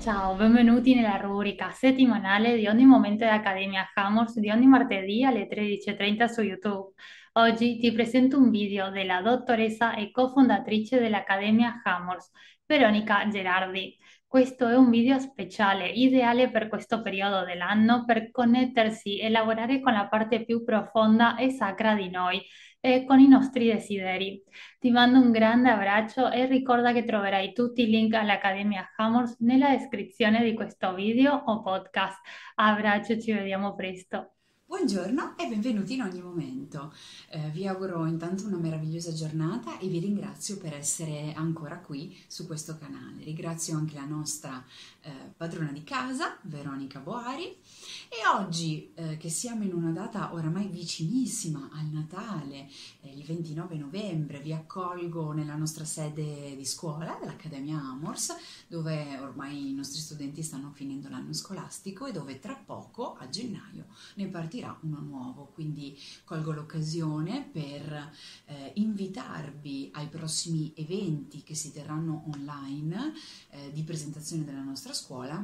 Ciao, benvenuti nella rubrica settimanale di ogni momento dell'Accademia Hammers di ogni martedì alle 13:30 su YouTube. Oggi ti presento un video della dottoressa e cofondatrice dell'Accademia Hammers, Veronica Gerardi. Questo è un video speciale, ideale per questo periodo dell'anno per connettersi e lavorare con la parte più profonda e sacra di noi e con i nostri desideri. Ti mando un grande abbraccio e ricorda che troverai tutti i link all'Accademia Hammers nella descrizione di questo video o podcast. Abbraccio, ci vediamo presto. Buongiorno e benvenuti in ogni momento. Vi auguro intanto una meravigliosa giornata e vi ringrazio per essere ancora qui su questo canale. Ringrazio anche la nostra padrona di casa, Veronica Boari, e oggi che siamo in una data oramai vicinissima al Natale, il 29 novembre, vi accolgo nella nostra sede di scuola dell'Accademia Amors, dove ormai i nostri studenti stanno finendo l'anno scolastico e dove tra poco, a gennaio, ne partirà uno nuovo, quindi colgo l'occasione per invitarvi ai prossimi eventi che si terranno online di presentazione della nostra scuola,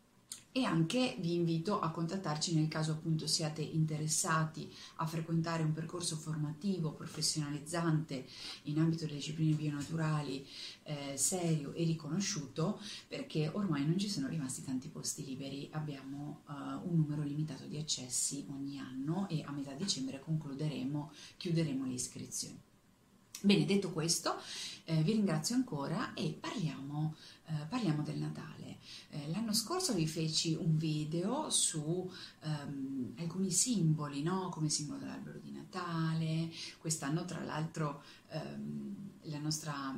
e anche vi invito a contattarci nel caso appunto siate interessati a frequentare un percorso formativo professionalizzante in ambito delle discipline bionaturali, serio e riconosciuto, perché ormai non ci sono rimasti tanti posti liberi, abbiamo un numero limitato di accessi ogni anno e a metà dicembre chiuderemo le iscrizioni. Bene, detto questo, vi ringrazio ancora e parliamo del Natale. L'anno scorso vi feci un video su alcuni simboli, no? Come simbolo dell'albero di Natale. Quest'anno, tra l'altro, la nostra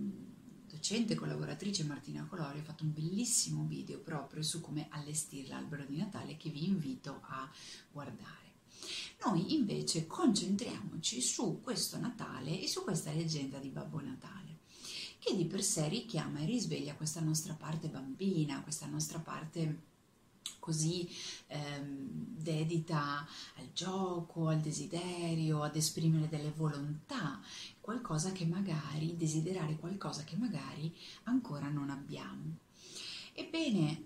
docente collaboratrice Martina Colori ha fatto un bellissimo video proprio su come allestire l'albero di Natale che vi invito a guardare. Noi invece concentriamoci su questo Natale e su questa leggenda di Babbo Natale, che di per sé richiama e risveglia questa nostra parte bambina, questa nostra parte così dedita al gioco, al desiderio, ad esprimere delle volontà, desiderare qualcosa che magari ancora non abbiamo. Ebbene,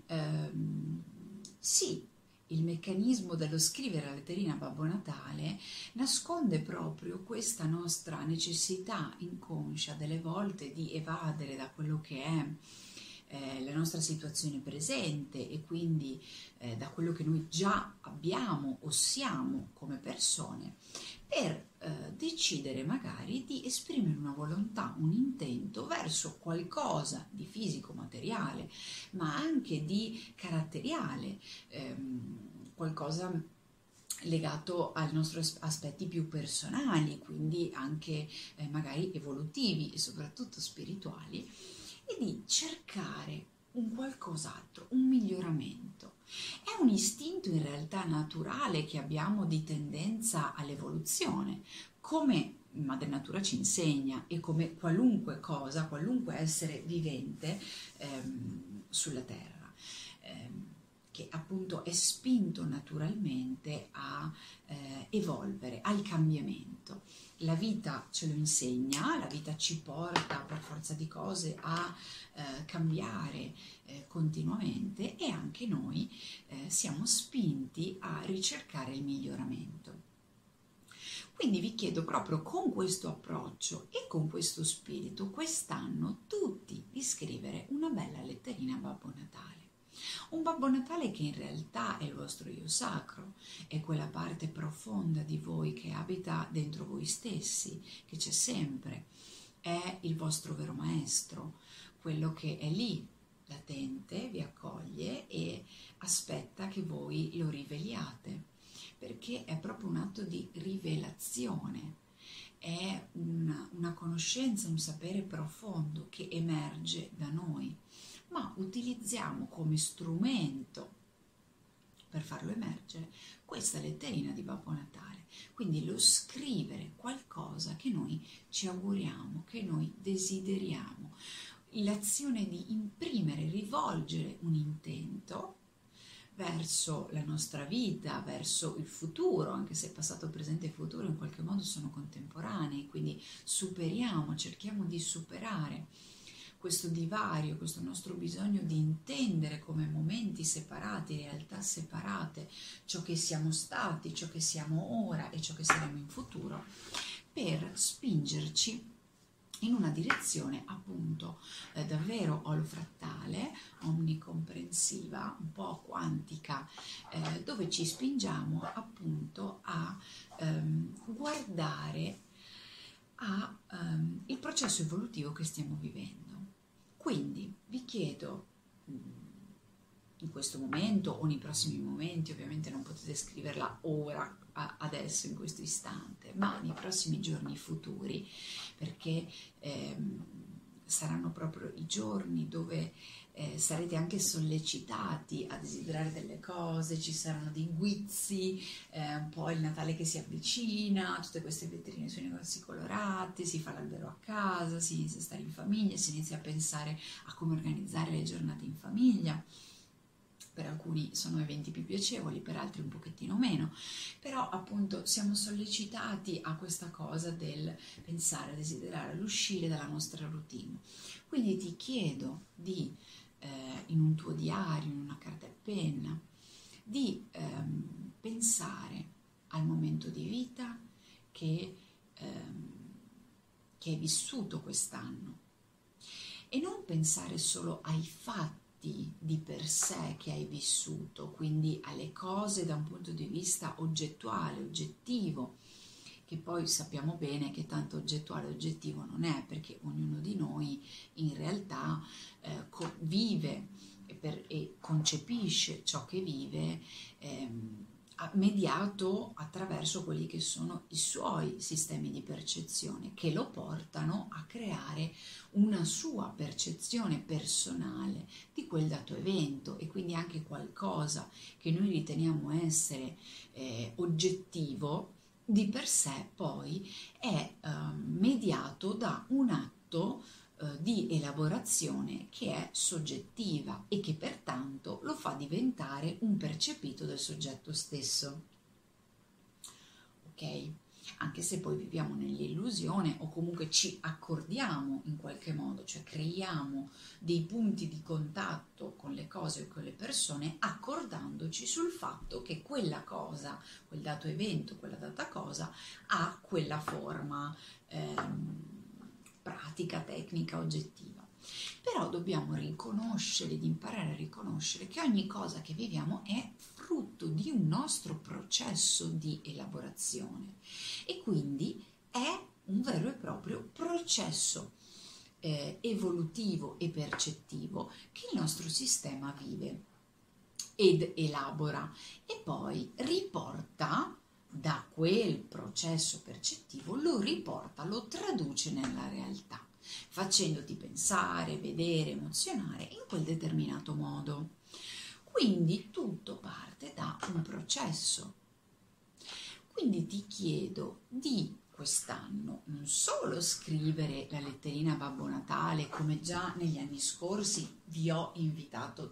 sì, il meccanismo dello scrivere la letterina a Babbo Natale nasconde proprio questa nostra necessità inconscia delle volte di evadere da quello che è la nostra situazione presente e quindi da quello che noi già abbiamo o siamo come persone, per decidere magari di esprimere una volontà, un intento verso qualcosa di fisico, materiale, ma anche di caratteriale, qualcosa legato ai nostri aspetti più personali, quindi anche magari evolutivi e soprattutto spirituali, e di cercare un qualcos'altro, un miglioramento. È un istinto in realtà naturale che abbiamo di tendenza all'evoluzione, come Madre Natura ci insegna e come qualunque cosa, qualunque essere vivente sulla Terra, che appunto è spinto naturalmente a evolvere, al cambiamento. La vita ce lo insegna, la vita ci porta per forza di cose a cambiare continuamente, e anche noi siamo spinti a ricercare il miglioramento. Quindi vi chiedo proprio con questo approccio e con questo spirito quest'anno tutti di scrivere una bella letterina a Babbo Natale. Un Babbo Natale che in realtà è il vostro io sacro, è quella parte profonda di voi che abita dentro voi stessi, che c'è sempre, è il vostro vero maestro, quello che è lì, latente, vi accoglie e aspetta che voi lo riveliate, perché è proprio un atto di rivelazione, è una conoscenza, un sapere profondo che emerge da noi, ma utilizziamo come strumento per farlo emergere questa letterina di Babbo Natale. Quindi lo scrivere qualcosa che noi ci auguriamo, che noi desideriamo, l'azione di imprimere, rivolgere un intento verso la nostra vita, verso il futuro, anche se passato, presente e futuro in qualche modo sono contemporanei, quindi cerchiamo di superare questo divario, questo nostro bisogno di intendere come momenti separati, realtà separate, ciò che siamo stati, ciò che siamo ora e ciò che saremo in futuro, per spingerci in una direzione appunto davvero olfrattale, omnicomprensiva, un po' quantica, dove ci spingiamo appunto a guardare il processo evolutivo che stiamo vivendo. Quindi vi chiedo in questo momento o nei prossimi momenti, ovviamente non potete scriverla ora, adesso, in questo istante, ma nei prossimi giorni futuri, perché saranno proprio i giorni dove sarete anche sollecitati a desiderare delle cose, ci saranno dei guizzi, un po' il Natale che si avvicina, tutte queste vetrine sui negozi colorati, si fa l'albero a casa, si inizia a stare in famiglia, si inizia a pensare a come organizzare le giornate in famiglia. Per alcuni sono eventi più piacevoli, per altri un pochettino meno, però appunto siamo sollecitati a questa cosa del pensare, a desiderare, all'uscire dalla nostra routine. Quindi ti chiedo di, in un tuo diario, in una carta e penna, di pensare al momento di vita che hai vissuto quest'anno e non pensare solo ai fatti di per sé che hai vissuto, quindi alle cose da un punto di vista oggettuale, oggettivo, che poi sappiamo bene che tanto oggettuale oggettivo non è, perché ognuno di noi in realtà vive e concepisce ciò che vive mediato attraverso quelli che sono i suoi sistemi di percezione, che lo portano a creare una sua percezione personale di quel dato evento, e quindi anche qualcosa che noi riteniamo essere oggettivo di per sé poi è mediato da un atto di elaborazione che è soggettiva e che pertanto lo fa diventare un percepito del soggetto stesso. Ok? Anche se poi viviamo nell'illusione o comunque ci accordiamo in qualche modo, cioè creiamo dei punti di contatto con le cose o con le persone, accordandoci sul fatto che quella cosa, quel dato evento, quella data cosa ha quella forma pratica, tecnica, oggettiva. Però dobbiamo riconoscere, ed imparare a riconoscere che ogni cosa che viviamo è frutto di un nostro processo di elaborazione e quindi è un vero e proprio processo evolutivo e percettivo che il nostro sistema vive ed elabora e poi riporta da quel processo percettivo, lo riporta, lo traduce nella realtà, facendoti pensare, vedere, emozionare in quel determinato modo. Quindi tutto parte da un processo. Quindi ti chiedo di quest'anno non solo scrivere la letterina a Babbo Natale, come già negli anni scorsi ti ho invitato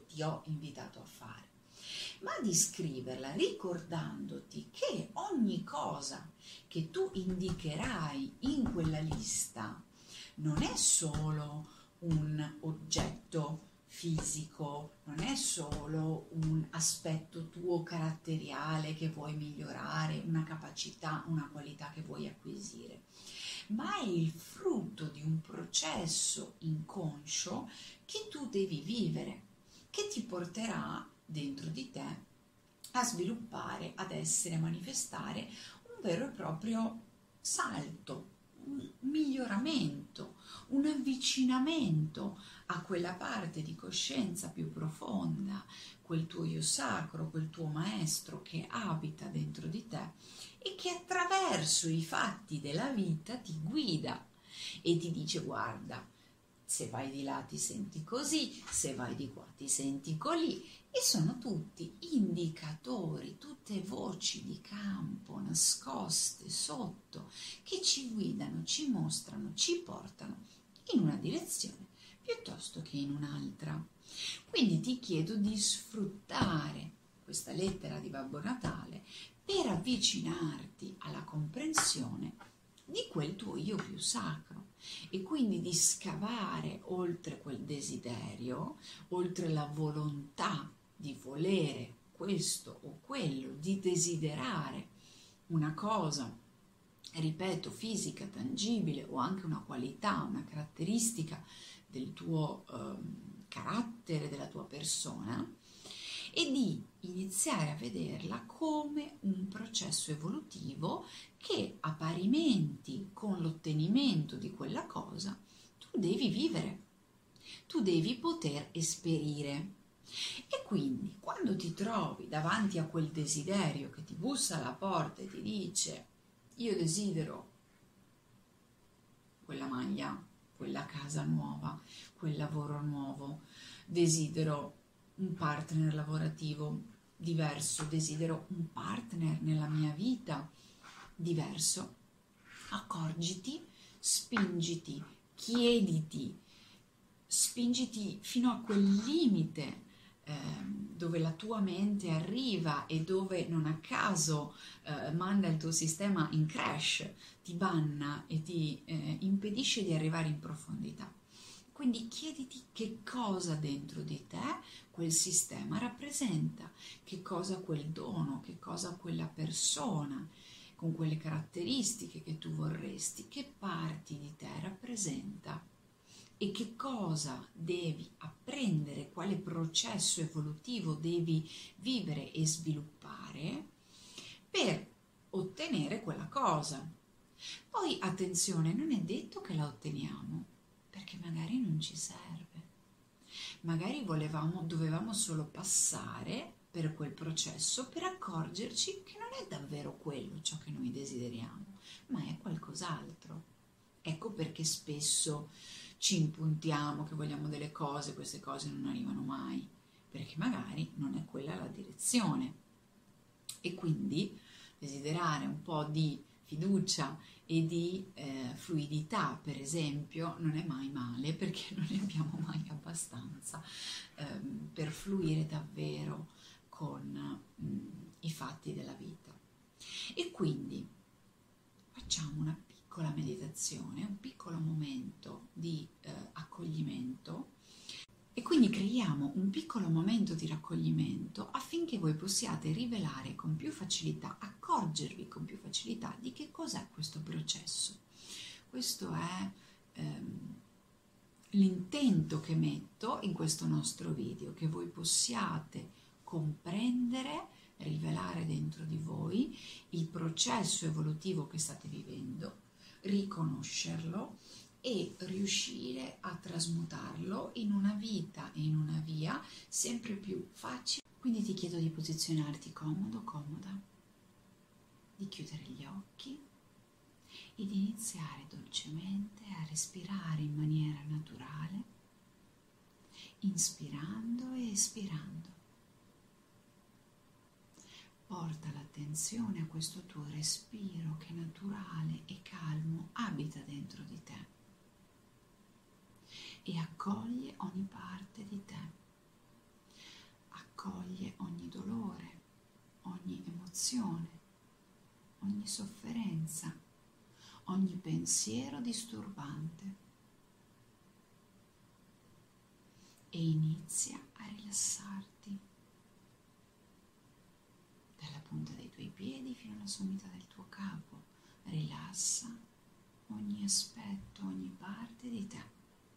a fare, ma di scriverla ricordandoti che ogni cosa che tu indicherai in quella lista non è solo un oggetto fisico, non è solo un aspetto tuo caratteriale che vuoi migliorare, una capacità, una qualità che vuoi acquisire, ma è il frutto di un processo inconscio che tu devi vivere, che ti porterà dentro di te a sviluppare, ad essere, a manifestare un vero e proprio salto, un miglioramento, un avvicinamento a quella parte di coscienza più profonda, quel tuo io sacro, quel tuo maestro che abita dentro di te e che attraverso i fatti della vita ti guida e ti dice: guarda, se vai di là ti senti così, se vai di qua ti senti colì, e sono tutti indicatori, tutte voci di campo nascoste sotto che ci guidano, ci mostrano, ci portano in una direzione piuttosto che in un'altra. Quindi ti chiedo di sfruttare questa lettera di Babbo Natale per avvicinarti alla comprensione di quel tuo io più sacro, e quindi di scavare oltre quel desiderio, oltre la volontà di volere questo o quello, di desiderare una cosa, ripeto, fisica, tangibile o anche una qualità, una caratteristica del tuo carattere, della tua persona, e di iniziare a vederla come un processo evolutivo che a parimenti con l'ottenimento di quella cosa tu devi vivere, tu devi poter esperire. E quindi quando ti trovi davanti a quel desiderio che ti bussa alla porta e ti dice io desidero quella maglia, quella casa nuova, quel lavoro nuovo, desidero un partner lavorativo diverso, desidero un partner nella mia vita diverso, accorgiti, spingiti, chiediti, spingiti fino a quel limite dove la tua mente arriva e dove non a caso manda il tuo sistema in crash, ti banna e ti impedisce di arrivare in profondità. Quindi chiediti che cosa dentro di te quel sistema rappresenta, che cosa quel dono, che cosa quella persona con quelle caratteristiche che tu vorresti, che parti di te rappresenta e che cosa devi apprendere, quale processo evolutivo devi vivere e sviluppare per ottenere quella cosa. Poi attenzione, non è detto che la otteniamo, perché magari non ci serve. Magari dovevamo solo passare per quel processo per accorgerci che non è davvero quello ciò che noi desideriamo, ma è qualcos'altro. Ecco perché spesso ci impuntiamo che vogliamo delle cose, queste cose non arrivano mai, perché magari non è quella la direzione. E quindi desiderare un po' di fiducia e di fluidità, per esempio, non è mai male perché non ne abbiamo mai abbastanza per fluire davvero con i fatti della vita. E quindi facciamo una piccola meditazione, un piccolo momento di accoglimento. E quindi creiamo un piccolo momento di raccoglimento affinché voi possiate rivelare con più facilità, accorgervi con più facilità di che cos'è questo processo. Questo è l'intento che metto in questo nostro video, che voi possiate comprendere, rivelare dentro di voi il processo evolutivo che state vivendo, riconoscerlo e riuscire a trasmutarlo in una vita e in una via sempre più facile. Quindi ti chiedo di posizionarti comodo, comoda, di chiudere gli occhi e di iniziare dolcemente a respirare in maniera naturale, inspirando e espirando. Porta l'attenzione a questo tuo respiro che naturale e calmo abita dentro di te e accoglie ogni parte di te, accoglie ogni dolore, ogni emozione, ogni sofferenza, ogni pensiero disturbante e inizia a rilassarti dalla punta dei tuoi piedi fino alla sommità del tuo capo. Rilassa ogni aspetto, ogni parte di te.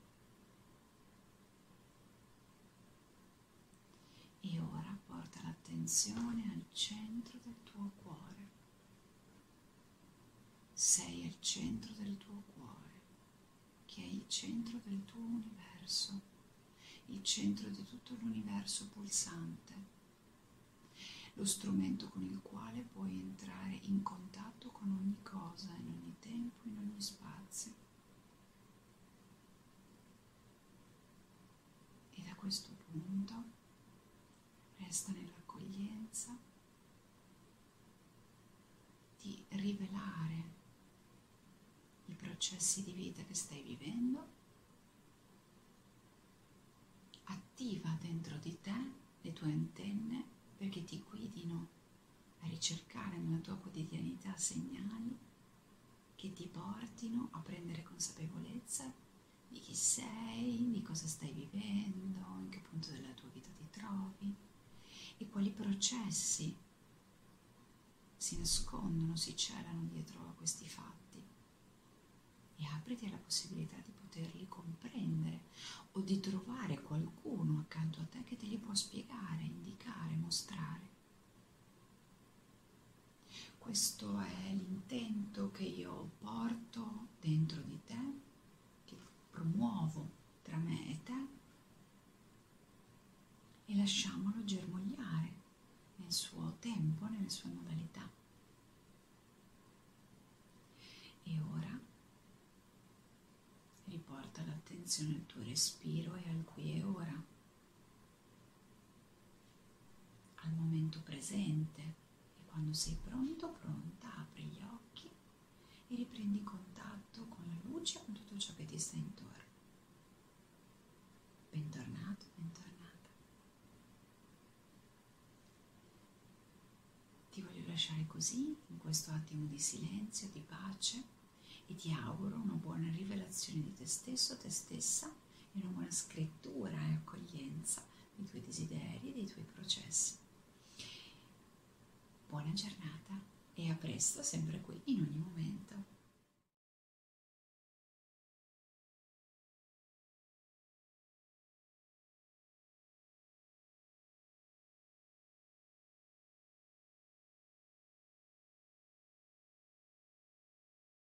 E ora porta l'attenzione al centro del tuo cuore. Sei al centro del tuo cuore, che è il centro del tuo universo, il centro di tutto l'universo pulsante, lo strumento con il quale puoi entrare in contatto con ogni cosa, in ogni tempo, in ogni spazio. E da questo punto resta nell'accoglienza di rivelare i processi di vita che stai vivendo. Attiva dentro di te le tue antenne perché ti guidino a ricercare nella tua quotidianità segnali che ti portino a prendere consapevolezza di chi sei, di cosa stai vivendo, in che punto della tua vita ti trovi e quali processi si nascondono, si celano dietro a questi fatti. E apriti alla possibilità di poterli comprendere o di trovare qualcuno accanto a te che te li può spiegare, indicare, mostrare. Questo è l'intento che io porto dentro di te, che promuovo tra me e te, e lasciamolo germogliare nel suo tempo, nelle sue modalità. E ora riporta l'attenzione al tuo respiro e al qui e ora, al momento presente. E quando sei pronto, pronta, apri gli occhi e riprendi contatto con la luce e con tutto ciò che ti sta intorno. Bentornato, bentornata. Ti voglio lasciare così, in questo attimo di silenzio, di pace, e ti auguro una buona rivelazione di te stesso, te stessa, e una buona scrittura e accoglienza dei tuoi desideri e dei tuoi processi. Buona giornata e a presto, sempre qui, in ogni momento.